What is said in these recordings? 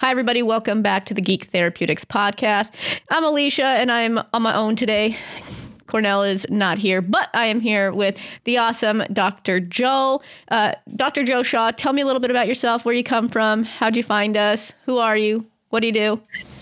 Hi, everybody. Welcome back to the Geek Therapeutics podcast. I'm Alicia, and I'm on my own today. Cornell is not here, but I am here with the awesome Dr. Joe. Dr. Joe Shaw, tell me a little bit about yourself, where you come from, how'd you find us, who are you, what do you do?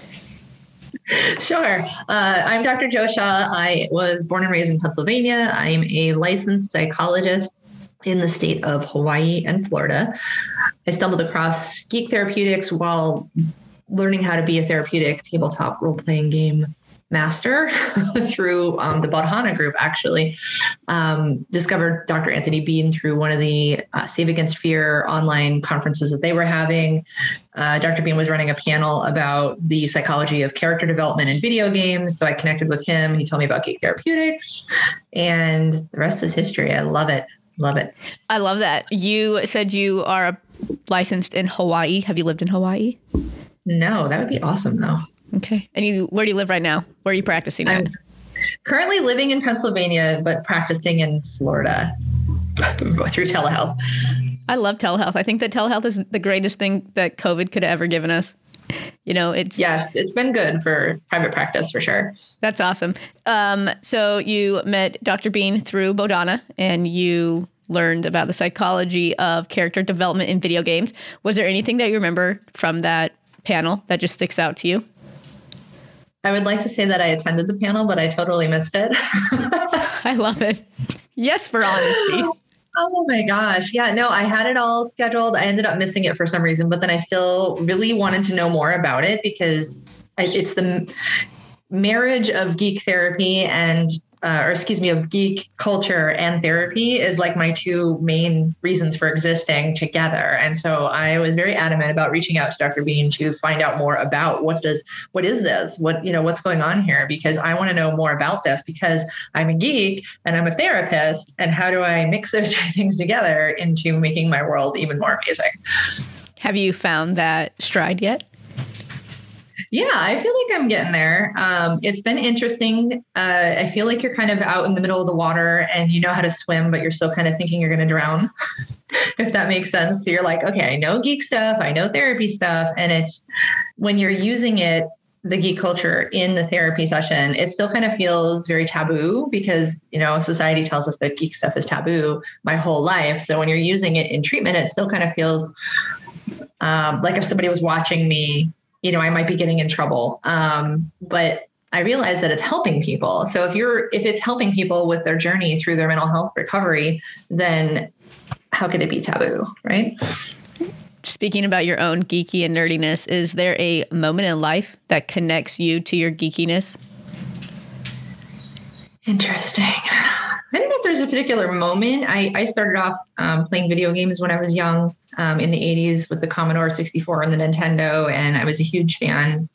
Sure. I'm Dr. Joe Shaw. I was born and raised in Pennsylvania. I'm a licensed psychologist in the state of Hawaii and Florida. I stumbled across Geek Therapeutics while learning how to be a therapeutic tabletop role-playing game master through the Bodhana group, actually. Discovered Dr. Anthony Bean through one of the Save Against Fear online conferences that they were having. Dr. Bean was running a panel about the psychology of character development in video games. So I connected with him. He told me about Geek Therapeutics, and the rest is history. I love it. Love it. I love that. You said you are licensed in Hawaii. Have you lived in Hawaii? No, that would be awesome, though. Okay. And where do you live right now? Where are you practicing at? I'm currently living in Pennsylvania, but practicing in Florida through telehealth. I love telehealth. I think that telehealth is the greatest thing that COVID could have ever given us. You know, Yes, it's been good for private practice for sure. That's awesome. So you met Dr. Bean through Bodhana, and you learned about the psychology of character development in video games. Was there anything that you remember from that panel that just sticks out to you? I would like to say that I attended the panel, but I totally missed it. I love it. Yes, for honesty. Oh my gosh. Yeah, no, I had it all scheduled. I ended up missing it for some reason, but then I still really wanted to know more about it because it's the marriage of geek therapy of geek culture and therapy is like my two main reasons for existing together. And so I was very adamant about reaching out to Dr. Bean to find out more about what is this? What's going on here? Because I want to know more about this because I'm a geek and I'm a therapist. And how do I mix those two things together into making my world even more amazing? Have you found that stride yet? Yeah, I feel like I'm getting there. It's been interesting. I feel like you're kind of out in the middle of the water and you know how to swim, but you're still kind of thinking you're going to drown, if that makes sense. So you're like, okay, I know geek stuff, I know therapy stuff. And it's when you're using it, the geek culture in the therapy session, it still kind of feels very taboo because, society tells us that geek stuff is taboo my whole life. So when you're using it in treatment, it still kind of feels like if somebody was watching me, I might be getting in trouble. But I realize that it's helping people. So if it's helping people with their journey through their mental health recovery, then how could it be taboo, right? Speaking about your own geeky and nerdiness, is there a moment in life that connects you to your geekiness? Interesting. I don't know if there's a particular moment. I started off playing video games when I was young. In the 80s with the Commodore 64 and the Nintendo, and I was a huge fan.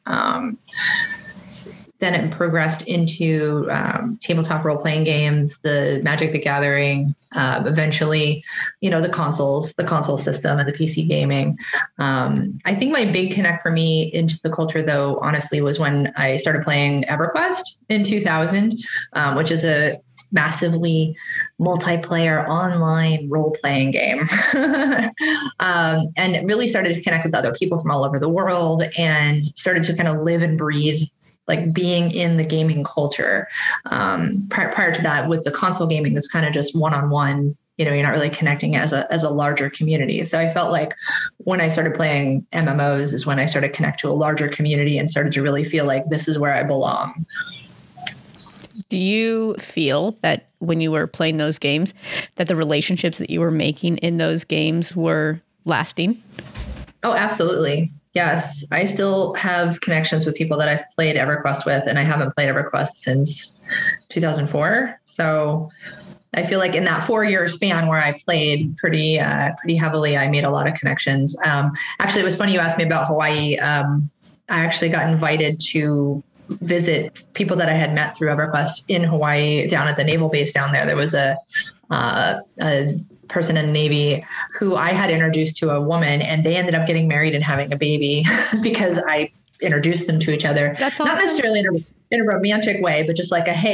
Then it progressed into tabletop role-playing games, the Magic the Gathering, eventually, the console system and the PC gaming. I think my big connect for me into the culture, though, honestly, was when I started playing EverQuest in 2000, which is a massively multiplayer online role-playing game. And it really started to connect with other people from all over the world and started to kind of live and breathe like being in the gaming culture. Prior to that, with the console gaming, it's kind of just one-on-one. You're not really connecting as a larger community. So I felt like when I started playing MMOs is when I started to connect to a larger community and started to really feel like this is where I belong. Do you feel that when you were playing those games, that the relationships that you were making in those games were lasting? Oh, absolutely. Yes. I still have connections with people that I've played EverQuest with, and I haven't played EverQuest since 2004. So I feel like in that 4-year span where I played pretty heavily, I made a lot of connections. Actually, it was funny you asked me about Hawaii. I actually got invited to visit people that I had met through EverQuest in Hawaii down at the naval base down there. There was a person in the Navy who I had introduced to a woman, and they ended up getting married and having a baby because I introduced them to each other. That's awesome. Not necessarily in a romantic way, but just like hey,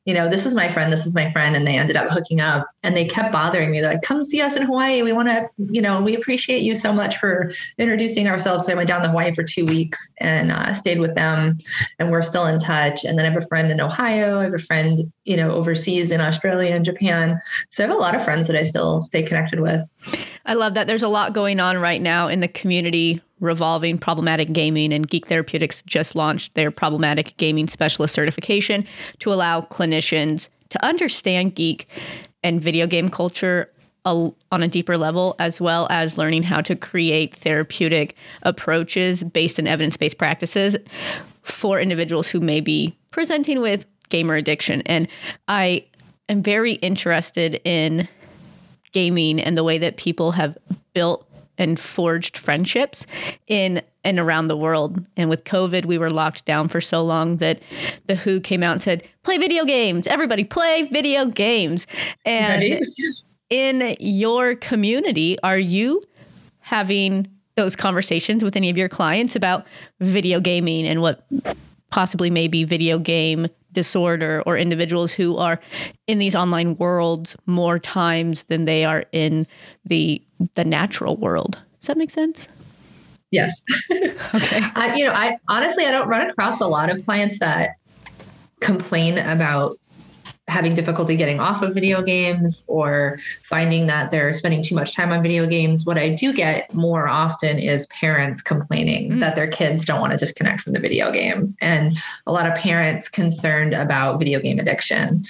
this is my friend, this is my friend. And they ended up hooking up and they kept bothering me. They're like, come see us in Hawaii. We want to, we appreciate you so much for introducing ourselves. So I went down to Hawaii for 2 weeks and stayed with them, and we're still in touch. And then I have a friend in Ohio. I have a friend, overseas in Australia and Japan. So I have a lot of friends that I still stay connected with. I love that. There's a lot going on right now in the community revolving problematic gaming, and Geek Therapeutics just launched their problematic gaming specialist certification to allow clinicians to understand geek and video game culture on a deeper level, as well as learning how to create therapeutic approaches based in evidence-based practices for individuals who may be presenting with gamer addiction. And I am very interested in gaming and the way that people have built and forged friendships in and around the world. And with COVID, we were locked down for so long that the WHO came out and said, play video games. Everybody play video games. And right. In your community, are you having those conversations with any of your clients about video gaming and what possibly may be video game disorder, or individuals who are in these online worlds more times than they are in the natural world? Does that make sense? Yes. Okay. I honestly, I don't run across a lot of clients that complain about having difficulty getting off of video games or finding that they're spending too much time on video games. What I do get more often is parents complaining that their kids don't want to disconnect from the video games, and a lot of parents concerned about video game addiction.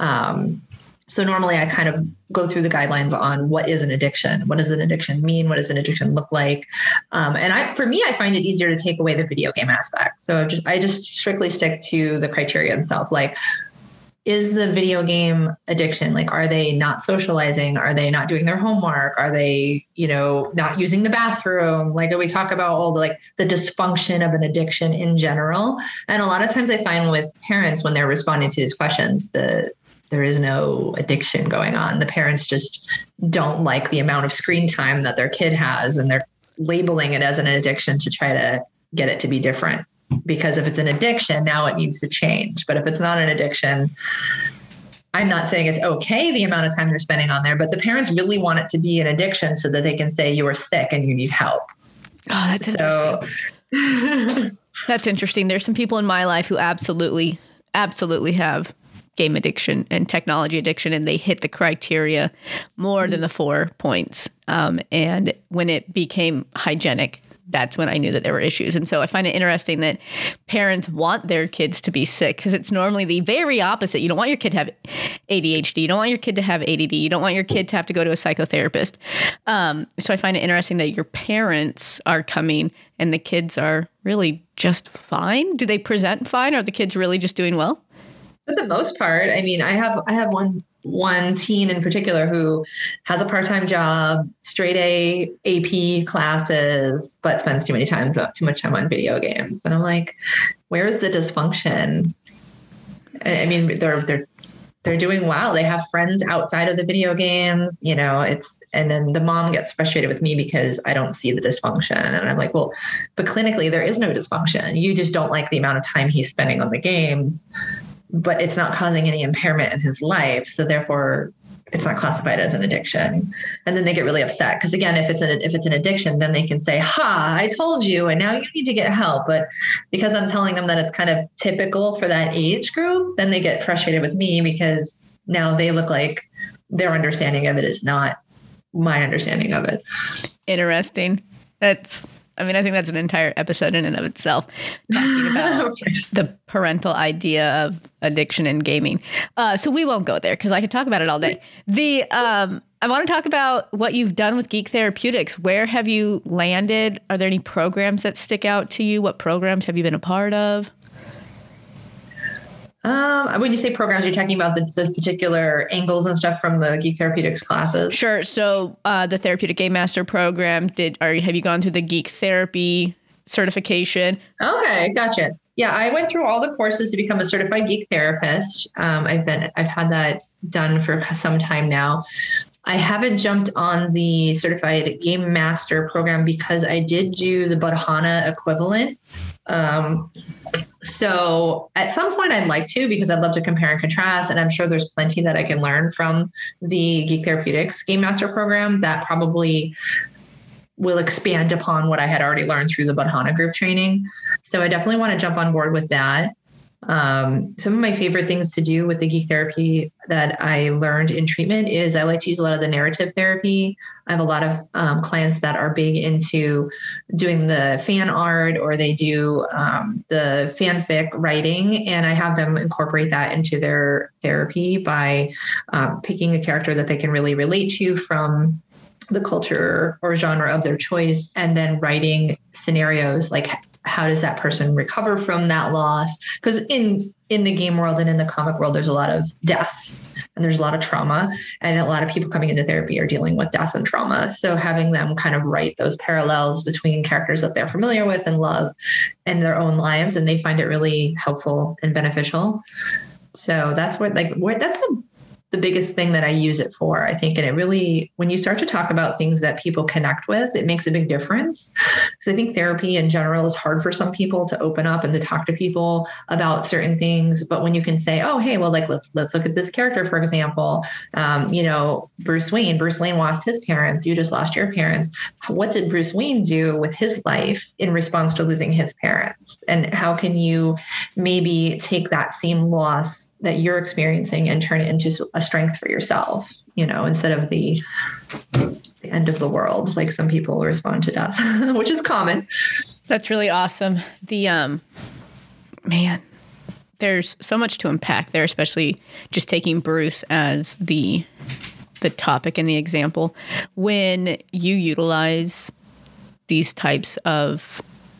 So normally I kind of go through the guidelines on what is an addiction. What does an addiction mean? What does an addiction look like? For me, I find it easier to take away the video game aspect. So I just strictly stick to the criteria itself. Like, is the video game addiction, like, are they not socializing? Are they not doing their homework? Are they, not using the bathroom? Like, we talk about all the dysfunction of an addiction in general. And a lot of times I find with parents, when they're responding to these questions, there is no addiction going on. The parents just don't like the amount of screen time that their kid has, and they're labeling it as an addiction to try to get it to be different. Because if it's an addiction, now it needs to change. But if it's not an addiction, I'm not saying it's okay the amount of time they're spending on there, but the parents really want it to be an addiction so that they can say you are sick and you need help. Oh, that's interesting. That's interesting. There's some people in my life who absolutely have game addiction and technology addiction, and they hit the criteria more than the 4 points. And when it became hygienic, that's when I knew that there were issues. And so I find it interesting that parents want their kids to be sick, because it's normally the very opposite. You don't want your kid to have ADHD. You don't want your kid to have ADD. You don't want your kid to have to go to a psychotherapist. So I find it interesting that your parents are coming and the kids are really just fine. Do they present fine? Are the kids really just doing well? For the most part. I mean, I have one teen in particular who has a part-time job, straight A AP classes, but spends too much time on video games. And I'm like, where is the dysfunction? I mean, they're doing well. They have friends outside of the video games, and then the mom gets frustrated with me because I don't see the dysfunction. And I'm like, well, but clinically there is no dysfunction. You just don't like the amount of time he's spending on the games, but it's not causing any impairment in his life. So therefore it's not classified as an addiction. And then they get really upset. Because again, if it's an addiction, then they can say, I told you, and now you need to get help. But because I'm telling them that it's kind of typical for that age group, then they get frustrated with me because now they look like their understanding of it is not my understanding of it. Interesting. I think that's an entire episode in and of itself, talking about the parental idea of addiction and gaming. So we won't go there because I could talk about it all day. I want to talk about what you've done with Geek Therapeutics. Where have you landed? Are there any programs that stick out to you? What programs have you been a part of? When you say programs, you're talking about the particular angles and stuff from the Geek Therapeutics classes? Sure. So the Therapeutic Game Master program, have you gone through the Geek Therapy certification? Okay, gotcha. Yeah, I went through all the courses to become a certified geek therapist. I've had that done for some time now. I haven't jumped on the Certified Game Master program because I did do the Badhana equivalent. So at some point I'd like to, because I'd love to compare and contrast. And I'm sure there's plenty that I can learn from the Geek Therapeutics Game Master program that probably will expand upon what I had already learned through the Badhana group training. So I definitely want to jump on board with that. Some of my favorite things to do with the geek therapy that I learned in treatment is I like to use a lot of the narrative therapy. I have a lot of clients that are big into doing the fan art, or they do the fanfic writing, and I have them incorporate that into their therapy by picking a character that they can really relate to from the culture or genre of their choice, and then writing scenarios like, how does that person recover from that loss? Because in the game world and in the comic world, there's a lot of death and there's a lot of trauma, and a lot of people coming into therapy are dealing with death and trauma. So having them kind of write those parallels between characters that they're familiar with and love in their own lives, and they find it really helpful and beneficial. So that's that's the biggest thing that I use it for, I think. And it really, when you start to talk about things that people connect with, it makes a big difference. Because I think therapy in general is hard for some people to open up and to talk to people about certain things. But when you can say, oh, hey, well, like, let's look at this character, for example, Bruce Wayne lost his parents. You just lost your parents. What did Bruce Wayne do with his life in response to losing his parents? And how can you maybe take that same loss that you're experiencing and turn it into a strength for yourself, instead of the end of the world, like some people respond to death, which is common. That's really awesome. There's so much to unpack there, especially just taking Bruce as the topic and the example. When you utilize these types of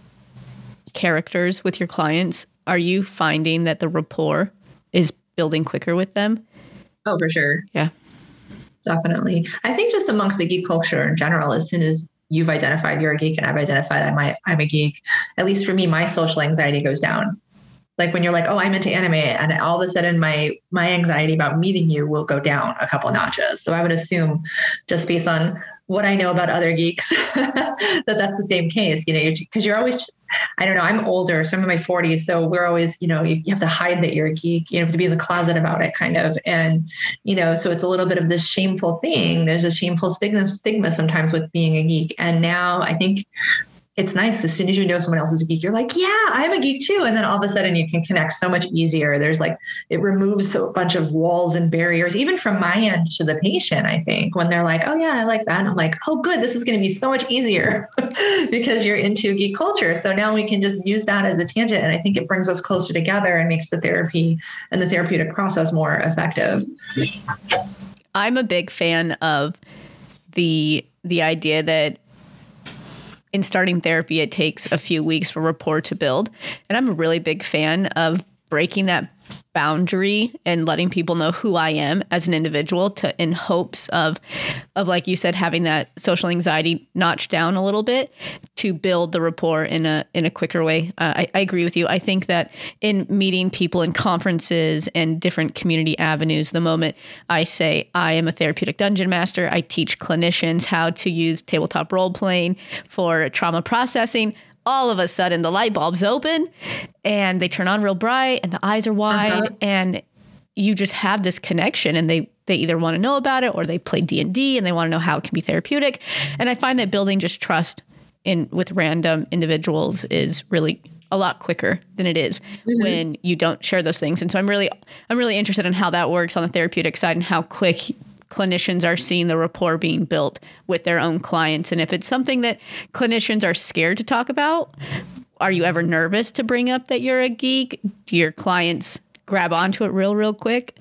characters with your clients, are you finding that the rapport is building quicker with them? Oh, for sure. Yeah, definitely. I think just amongst the geek culture in general, as soon as you've identified you're a geek and I've identified I'm a geek, at least for me, my social anxiety goes down. Like when you're like, oh, I'm into anime, and all of a sudden my anxiety about meeting you will go down a couple notches. So I would assume, just based on what I know about other geeks, that's the same case, because you're always, I don't know, I'm older, so I'm in my 40s. So we're always, you have to hide that you're a geek, you have to be in the closet about it kind of. And, so it's a little bit of this shameful thing. There's a shameful stigma sometimes with being a geek. And now I think it's nice. As soon as you know someone else is a geek, you're like, yeah, I'm a geek too. And then all of a sudden you can connect so much easier. There's it removes a bunch of walls and barriers, even from my end to the patient, I think, when they're like, oh yeah, I like that. And I'm like, oh good, this is going to be so much easier because you're into geek culture. So now we can just use that as a tangent. And I think it brings us closer together and makes the therapy and the therapeutic process more effective. I'm a big fan of the idea that in starting therapy, it takes a few weeks for rapport to build. And I'm a really big fan of breaking that boundary and letting people know who I am as an individual, in hopes of like you said, having that social anxiety notched down a little bit to build the rapport in a quicker way. I agree with you. I think that in meeting people in conferences and different community avenues, the moment I say I am a therapeutic dungeon master, I teach clinicians how to use tabletop role playing for trauma processing, all of a sudden the light bulbs open and they turn on real bright and the eyes are wide, and you just have this connection, and they either want to know about it or they play D&D and they want to know how it can be therapeutic. And I find that building just trust with random individuals is really a lot quicker than it is when you don't share those things. And so I'm really interested in how that works on the therapeutic side and how quick clinicians are seeing the rapport being built with their own clients. And if it's something that clinicians are scared to talk about, are you ever nervous to bring up that you're a geek? Do your clients grab onto it real quick?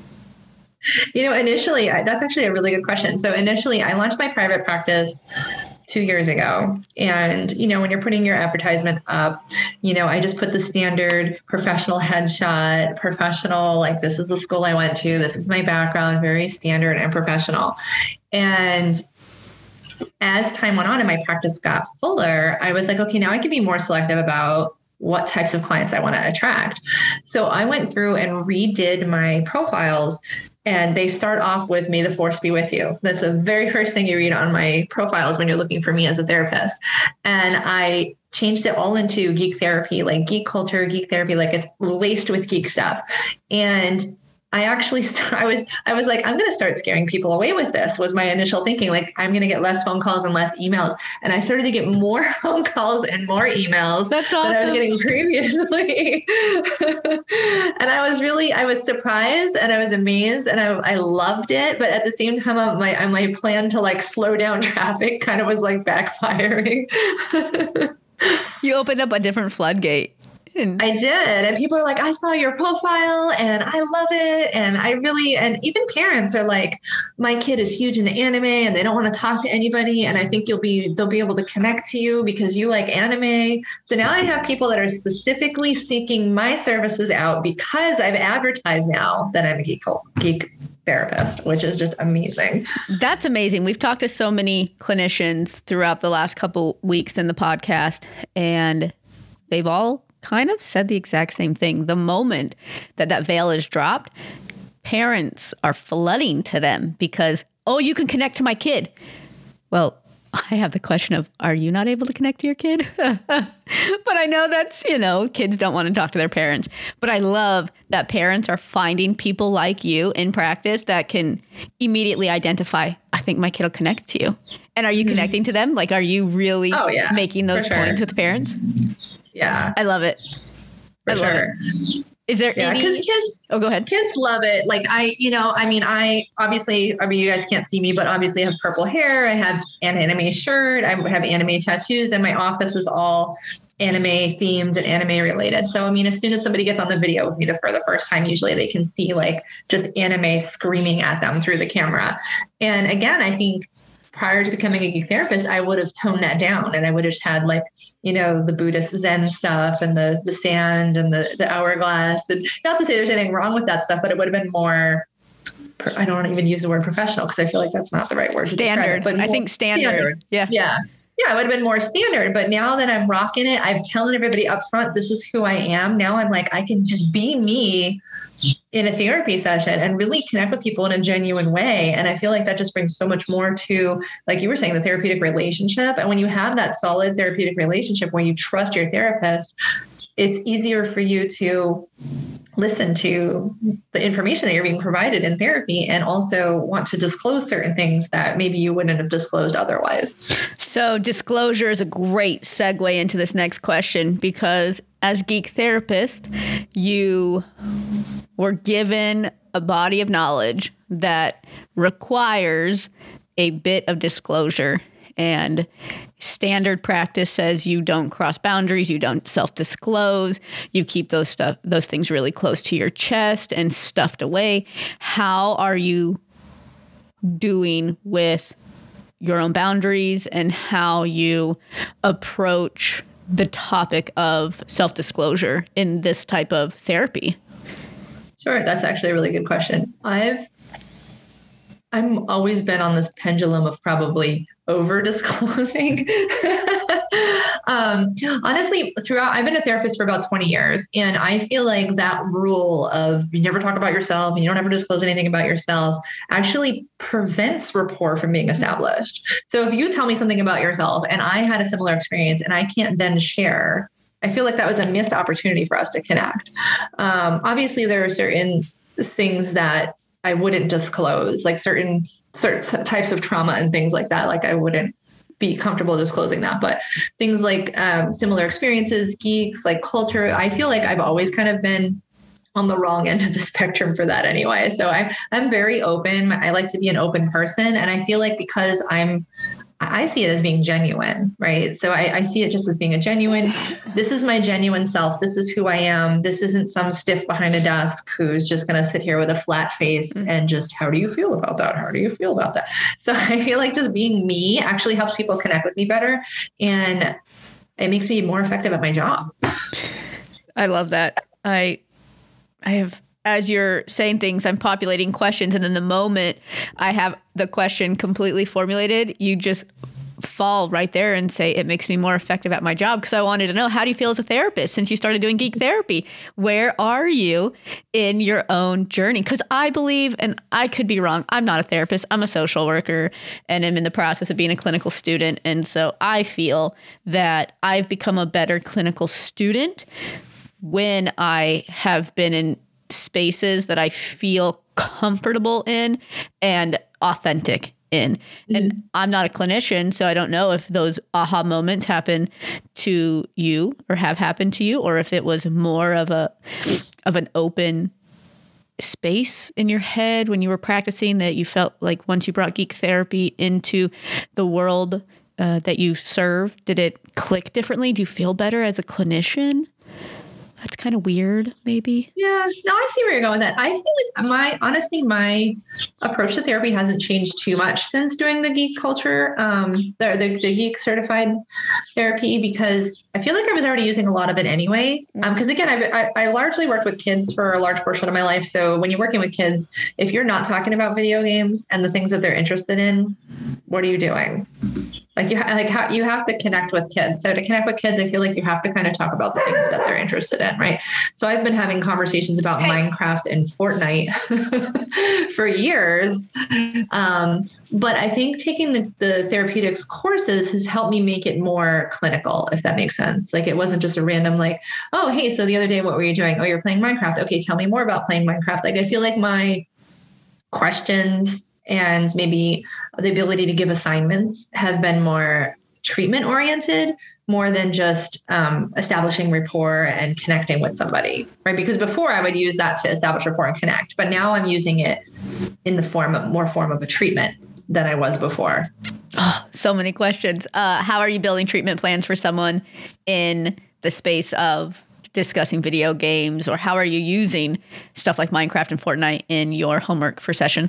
Initially, that's actually a really good question. So initially, I launched my private practice 2 years ago. And, when you're putting your advertisement up, I just put the standard professional headshot, professional, like this is the school I went to, this is my background, very standard and professional. And as time went on and my practice got fuller, I was like, okay, now I can be more selective about what types of clients I want to attract. So I went through and redid my profiles, and they start off with "May the Force be with you." That's the very first thing you read on my profiles when you're looking for me as a therapist. And I changed it all into geek therapy, like geek culture, geek therapy, like it's laced with geek stuff. And I actually, I was like, I'm going to start scaring people away with this, was my initial thinking. Like, I'm going to get less phone calls and less emails. And I started to get more phone calls and more emails That's awesome. than I was getting previously. And I was surprised and I was amazed and I loved it. But at the same time, my plan to like slow down traffic kind of was like backfiring. You opened up a different floodgate. I did. And people are like, I saw your profile and I love it. And and even parents are like, my kid is huge into anime and they don't want to talk to anybody. And I think they'll be able to connect to you because you like anime. So now I have people that are specifically seeking my services out because I've advertised now that I'm a geek therapist, which is just amazing. That's amazing. We've talked to so many clinicians throughout the last couple weeks in the podcast, and they've all kind of said the exact same thing. The moment that veil is dropped, parents are flooding to them because, oh, you can connect to my kid. Well, I have the question of, are you not able to connect to your kid? But I know that's, kids don't want to talk to their parents. But I love that parents are finding people like you in practice that can immediately identify, I think my kid will connect to you. And are you connecting to them? Like, are you really making those points with the parents? Yeah. I love it. For sure. Is there any? Because kids, go ahead. Kids love it. Like you guys can't see me, but obviously I have purple hair. I have an anime shirt. I have anime tattoos, and my office is all anime themed and anime related. So, as soon as somebody gets on the video with me for the first time, usually they can see like just anime screaming at them through the camera. And again, I think prior to becoming a geek therapist, I would have toned that down and I would have just had like, the Buddhist Zen stuff and the sand and the hourglass. And not to say there's anything wrong with that stuff, but it would have been more, I don't even use the word professional because I feel like that's not the right word. Standard. But I think standard. Yeah. Yeah. Yeah, it would have been more standard. But now that I'm rocking it, I'm telling everybody up front, this is who I am. Now I'm like, I can just be me in a therapy session and really connect with people in a genuine way. And I feel like that just brings so much more to, like you were saying, the therapeutic relationship. And when you have that solid therapeutic relationship where you trust your therapist, it's easier for you to listen to the information that you're being provided in therapy and also want to disclose certain things that maybe you wouldn't have disclosed otherwise. So disclosure is a great segue into this next question, because as geek therapist, you were given a body of knowledge that requires a bit of disclosure, and standard practice says you don't cross boundaries, you don't self-disclose, you keep those things really close to your chest and stuffed away. How are you doing with your own boundaries and how you approach the topic of self-disclosure in this type of therapy? Sure. That's actually a really good question. I'm always been on this pendulum of probably over disclosing. Honestly, I've been a therapist for about 20 years. And I feel like that rule of you never talk about yourself and you don't ever disclose anything about yourself actually prevents rapport from being established. So if you tell me something about yourself and I had a similar experience and I can't then share, I feel like that was a missed opportunity for us to connect. Obviously, there are certain things that I wouldn't disclose, like certain types of trauma and things like that. Like I wouldn't be comfortable disclosing that, but things like similar experiences, geeks, like culture, I feel like I've always kind of been on the wrong end of the spectrum for that anyway. So I'm very open. I like to be an open person. And I feel like because I see it as being genuine, right? So I see it just as being this is my genuine self. This is who I am. This isn't some stiff behind a desk who's just going to sit here with a flat face and just, how do you feel about that? How do you feel about that? So I feel like just being me actually helps people connect with me better. And it makes me more effective at my job. I love that. I have, as you're saying things, I'm populating questions. And then the moment I have the question completely formulated, you just fall right there and say it makes me more effective at my job, because I wanted to know, how do you feel as a therapist since you started doing geek therapy? Where are you in your own journey? Because I believe, and I could be wrong, I'm not a therapist, I'm a social worker, and I'm in the process of being a clinical student. And so I feel that I've become a better clinical student when I have been in spaces that I feel comfortable in and authentic in. And I'm not a clinician, so I don't know if those aha moments happen to you or have happened to you, or if it was more of an open space in your head when you were practicing, that you felt like once you brought geek therapy into the world that you serve, did it click differently? Do you feel better as a clinician? That's kind of weird, maybe. Yeah, no, I see where you're going with that. I feel like my approach to therapy hasn't changed too much since doing the geek culture, the geek certified therapy, because I feel like I was already using a lot of it anyway. Because again, I largely worked with kids for a large portion of my life. So when you're working with kids, if you're not talking about video games and the things that they're interested in, what are you doing? You have to connect with kids. So to connect with kids, I feel like you have to kind of talk about the things that they're interested in, right? So I've been having conversations about Minecraft and Fortnite for years. But I think taking the therapeutics courses has helped me make it more clinical, if that makes sense. Like, it wasn't just a random, like, oh, hey, so the other day, what were you doing? Oh, you're playing Minecraft. Okay, tell me more about playing Minecraft. Like, I feel like my questions and maybe the ability to give assignments have been more treatment oriented, more than just establishing rapport and connecting with somebody, right? Because before I would use that to establish rapport and connect, but now I'm using it in the form of a treatment than I was before. Oh, so many questions. How are you building treatment plans for someone in the space of discussing video games, or how are you using stuff like Minecraft and Fortnite in your homework for session?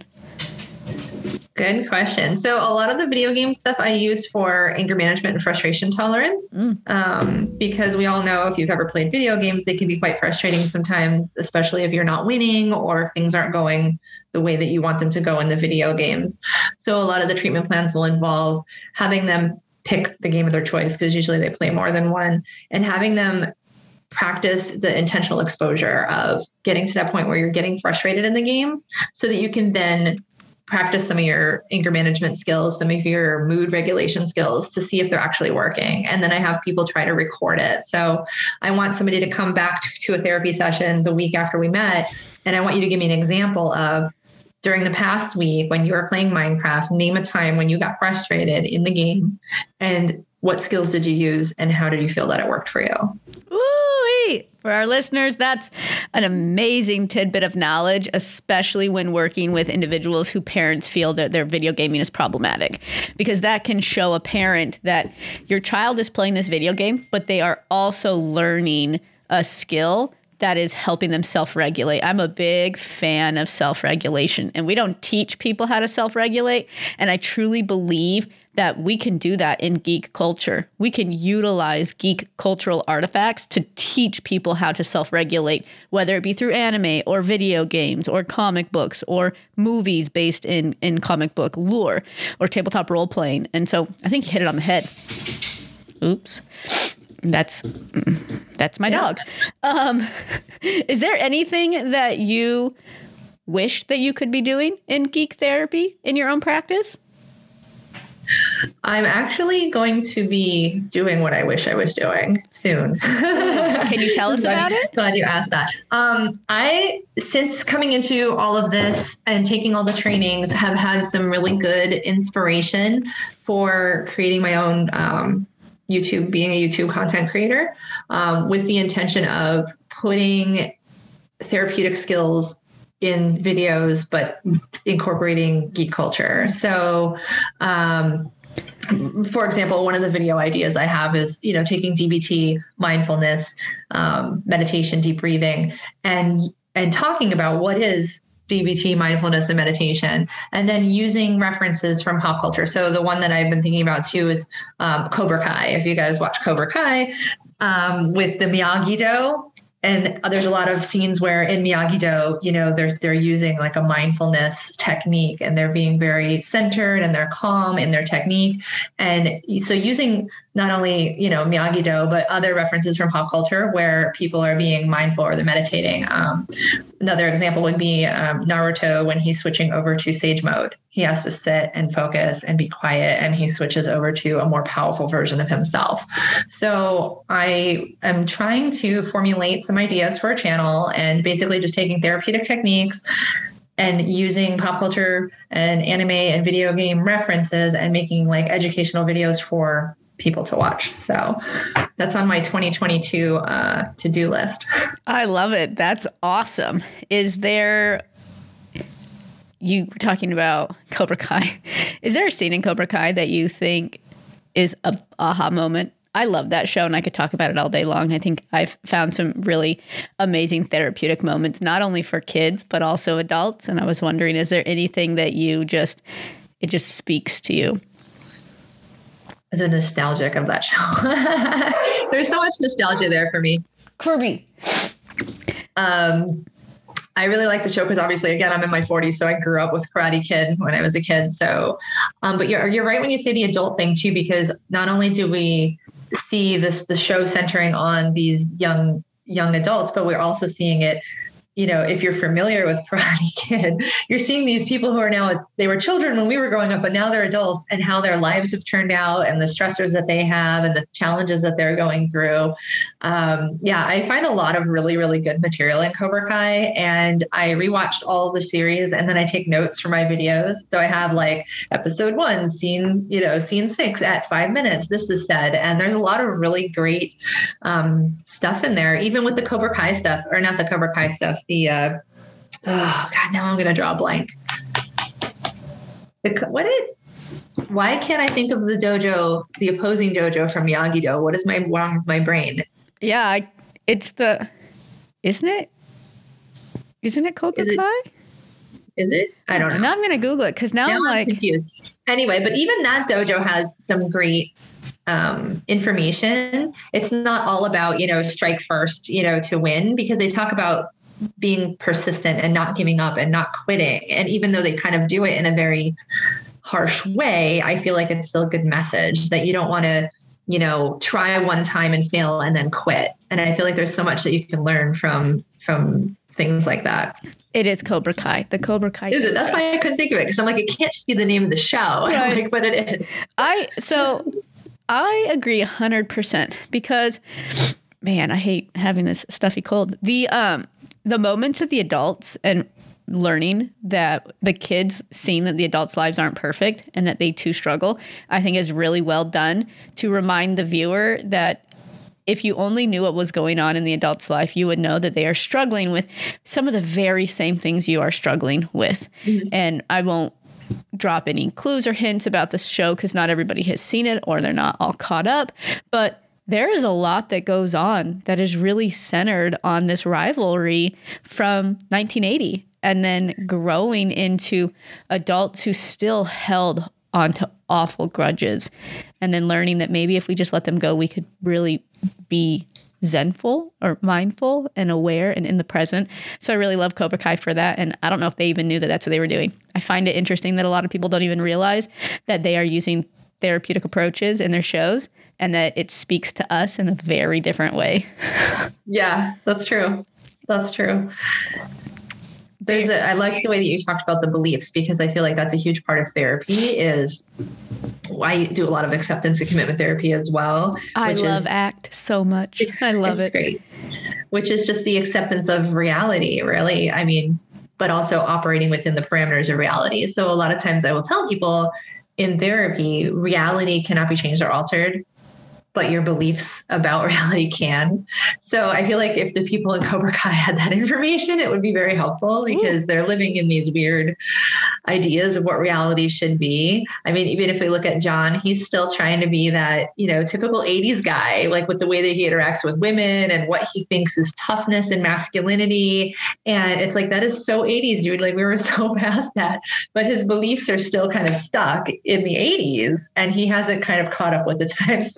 Good question. So a lot of the video game stuff I use for anger management and frustration tolerance, because we all know, if you've ever played video games, they can be quite frustrating sometimes, especially if you're not winning or if things aren't going the way that you want them to go in the video games. So a lot of the treatment plans will involve having them pick the game of their choice, because usually they play more than one, and having them practice the intentional exposure of getting to that point where you're getting frustrated in the game, so that you can then practice some of your anger management skills, some of your mood regulation skills, to see if they're actually working. And then I have people try to record it. So I want somebody to come back to a therapy session the week after we met, and I want you to give me an example of, during the past week when you were playing Minecraft, name a time when you got frustrated in the game, and what skills did you use, and how did you feel that it worked for you? Ooh-wee. For our listeners, that's an amazing tidbit of knowledge, especially when working with individuals who parents feel that their video gaming is problematic, because that can show a parent that your child is playing this video game, but they are also learning a skill that is helping them self-regulate. I'm a big fan of self-regulation, and we don't teach people how to self-regulate. And I truly believe that we can do that in geek culture. We can utilize geek cultural artifacts to teach people how to self-regulate, whether it be through anime or video games or comic books or movies based in comic book lore or tabletop role playing. And so I think you hit it on the head. Oops. That's my dog. Is there anything that you wish that you could be doing in geek therapy in your own practice? I'm actually going to be doing what I wish I was doing soon. Can you tell us about it? Glad you asked that. Since coming into all of this and taking all the trainings, have had some really good inspiration for creating my own being a YouTube content creator, with the intention of putting therapeutic skills in videos, but incorporating geek culture. So, for example, one of the video ideas I have is, taking DBT, mindfulness, meditation, deep breathing, and talking about what is DBT, mindfulness, and meditation, and then using references from pop culture. So the one that I've been thinking about too is Cobra Kai. If you guys watch Cobra Kai, with the Miyagi-Do and there's a lot of scenes where in Miyagi-Do, they're using like a mindfulness technique, and they're being very centered and they're calm in their technique. And so using not only, Miyagi-Do, but other references from pop culture where people are being mindful or they're meditating. Another example would be Naruto when he's switching over to sage mode. He has to sit and focus and be quiet, and he switches over to a more powerful version of himself. So I am trying to formulate some ideas for a channel and basically just taking therapeutic techniques and using pop culture and anime and video game references and making like educational videos for people to watch. So that's on my 2022 to-do list. I love it. That's awesome. Is there, you were talking about Cobra Kai. Is there a scene in Cobra Kai that you think is a aha moment? I love that show and I could talk about it all day long. I think I've found some really amazing therapeutic moments, not only for kids, but also adults. And I was wondering, is there anything that it just speaks to you? The nostalgic of that show. There's so much nostalgia there for me. Kirby. I really like the show because obviously, again, I'm in my 40s, so I grew up with Karate Kid when I was a kid. So, but you're right when you say the adult thing too, because not only do we see the show centering on these young adults, but we're also seeing it. If you're familiar with Karate Kid, you're seeing these people who are now, they were children when we were growing up, but now they're adults, and how their lives have turned out and the stressors that they have and the challenges that they're going through. I find a lot of really, really good material in Cobra Kai, and I rewatched all the series and then I take notes for my videos. So I have like episode 1, scene 6 at 5 minutes, this is said. And there's a lot of really great stuff in there, even with the Cobra Kai stuff, or not the Cobra Kai stuff. Now I'm going to draw a blank. Why can't I think of the dojo, the opposing dojo from Miyagi-Do? What is wrong with my brain? Yeah, isn't it Cobra Kai? Is it? I don't know. Now I'm going to Google it because now I'm like confused. Anyway, but even that dojo has some great information. It's not all about, strike first, to win, because they talk about being persistent and not giving up and not quitting. And even though they kind of do it in a very harsh way, I feel like it's still a good message that you don't want to, try one time and fail and then quit. And I feel like there's so much that you can learn from things like that. It is Cobra Kai. The Cobra Kai. Is it? That's why I couldn't think of it, because I'm like, it can't just be the name of the show. Right. But it is. I agree 100% because, man, I hate having this stuffy cold. The moments of the adults and learning that the kids seeing that the adults' lives aren't perfect and that they too struggle, I think is really well done to remind the viewer that if you only knew what was going on in the adult's life, you would know that they are struggling with some of the very same things you are struggling with. Mm-hmm. And I won't drop any clues or hints about this show because not everybody has seen it or they're not all caught up, but there is a lot that goes on that is really centered on this rivalry from 1980 and then growing into adults who still held onto awful grudges and then learning that maybe if we just let them go, we could really be zenful or mindful and aware and in the present. So I really love Cobra Kai for that. And I don't know if they even knew that that's what they were doing. I find it interesting that a lot of people don't even realize that they are using therapeutic approaches in their shows and that it speaks to us in a very different way. Yeah, that's true. That's true. I like the way that you talked about the beliefs, because I feel like that's a huge part of therapy. Is I do a lot of acceptance and commitment therapy as well. I love ACT so much. I love it. Great. Which is just the acceptance of reality, really. I mean, but also operating within the parameters of reality. So a lot of times I will tell people in therapy, reality cannot be changed or altered, but your beliefs about reality can. So I feel like if the people in Cobra Kai had that information, it would be very helpful, because they're living in these weird ideas of what reality should be. I mean, even if we look at John, he's still trying to be that, typical 80s guy, like with the way that he interacts with women and what he thinks is toughness and masculinity. And it's like, that is so 80s, dude. Like, we were so past that, but his beliefs are still kind of stuck in the 80s and he hasn't kind of caught up with the times, so to speak.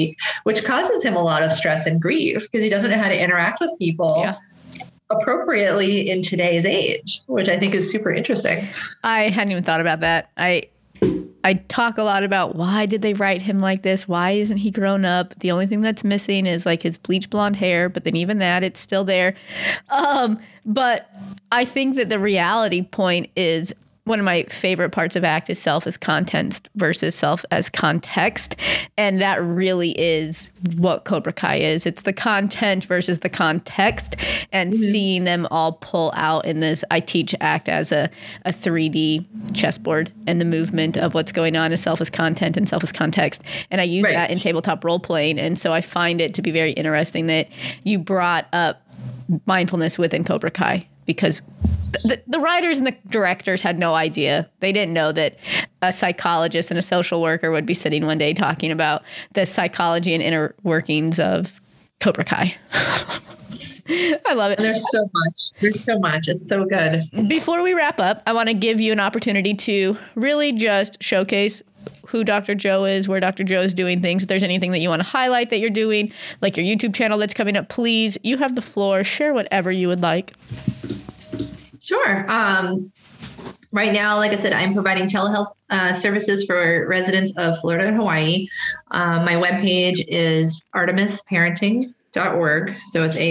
therapy, which causes him a lot of stress and grief because he doesn't know how to interact with people appropriately in today's age, which I think is super interesting. I hadn't even thought about that. I talk a lot about why did they write him like this? Why isn't he grown up? The only thing that's missing is like his bleach blonde hair, but then even that, it's still there. But I think that the reality point is one of my favorite parts of ACT is self as context versus self as context. And that really is what Cobra Kai is. It's the content versus the context, and seeing them all pull out in this. I teach ACT as a 3D chessboard, and the movement of what's going on is self as content and self as context. And I use that in tabletop role playing. And so I find it to be very interesting that you brought up mindfulness within Cobra Kai, because the writers and the directors had no idea. They didn't know that a psychologist and a social worker would be sitting one day talking about the psychology and inner workings of Cobra Kai. I love it. There's so much. It's so good. Before we wrap up, I want to give you an opportunity to really just showcase who Dr. Joe is, where Dr. Joe is doing things. If there's anything that you want to highlight that you're doing, like your YouTube channel that's coming up, please, you have the floor. Share whatever you would like. Sure. Right now, like I said, I'm providing telehealth services for residents of Florida and Hawaii. My webpage is artemisparenting.org. So it's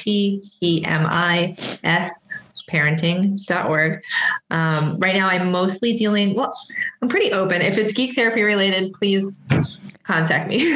ARTEMIS parenting.org. Right now, I'm mostly dealing, I'm pretty open. If it's geek therapy related, please contact me.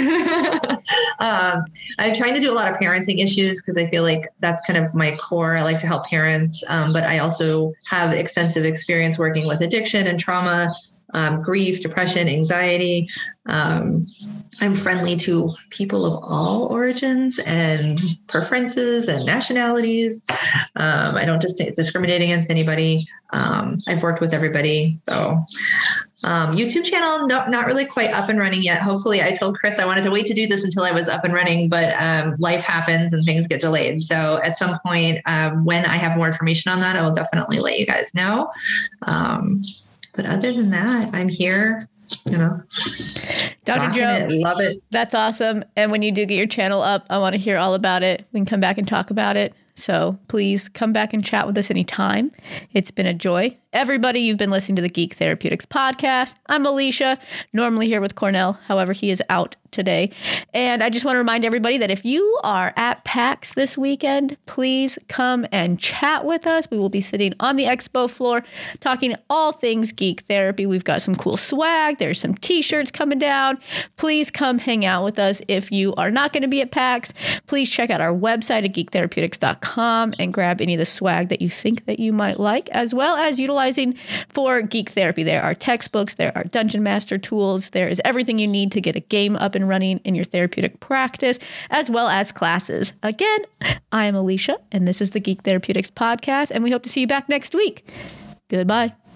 I'm trying to do a lot of parenting issues because I feel like that's kind of my core. I like to help parents, but I also have extensive experience working with addiction and trauma, grief, depression, anxiety. I'm friendly to people of all origins and preferences and nationalities. I don't just discriminate against anybody. I've worked with everybody. So YouTube channel, not really quite up and running yet. Hopefully, I told Chris I wanted to wait to do this until I was up and running, but life happens and things get delayed. So at some point, when I have more information on that, I will definitely let you guys know. But other than that, I'm here. Dr. Joe, love it. That's awesome. And when you do get your channel up, I want to hear all about it. We can come back and talk about it. So please come back and chat with us anytime. It's been a joy. Everybody, you've been listening to the Geek Therapeutics podcast. I'm Alicia, normally here with Cornell. However, he is out today. And I just want to remind everybody that if you are at PAX this weekend, please come and chat with us. We will be sitting on the expo floor talking all things geek therapy. We've got some cool swag. There's some t-shirts coming down. Please come hang out with us. If you are not going to be at PAX, please check out our website at geektherapeutics.com and grab any of the swag that you think that you might like, as well as utilizing for geek therapy. There are textbooks, there are Dungeon Master tools, there is everything you need to get a game up and running in your therapeutic practice, as well as classes. Again, I am Alicia, and this is the Geek Therapeutics podcast, and we hope to see you back next week. Goodbye.